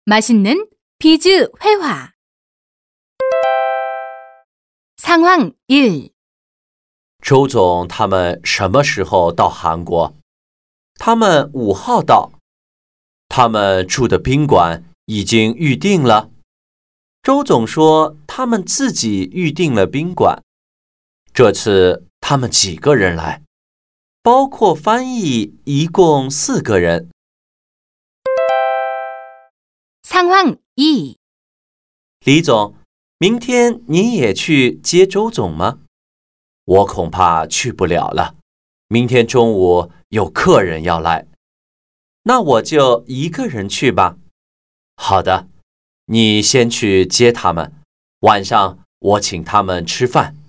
맛있는 비즈 회화. 상황 1. 周总他们什么时候到韩国？他们5号到。他们住的宾馆已经预定了。周总说他们自己预定了宾馆。这次他们几个人来？包括翻译一共4个人。 상황 2. 李总，明天你也去接周总吗？我恐怕去不了了，明天中午有客人要来。那我就一个人去吧。好的，你先去接他们，晚上我请他们吃饭。